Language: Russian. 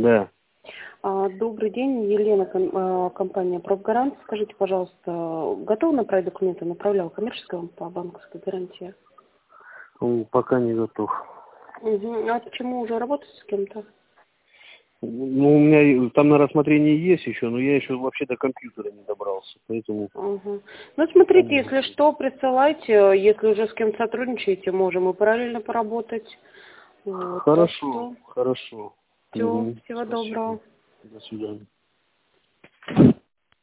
Да. Добрый день, Елена, компания «Профгарант». Скажите, пожалуйста, готовы направить документы? Направлял коммерческая вам по банковской гарантии? Пока не готов. А почему уже работаете с кем-то? Ну, у меня там на рассмотрении есть еще, но я еще вообще до компьютера не добрался, поэтому... Ну, смотрите, если что, присылайте. Если уже с кем-то сотрудничаете, можем и параллельно поработать. Вот, Хорошо, хорошо. Все, всего Спасибо. доброго. До свидания.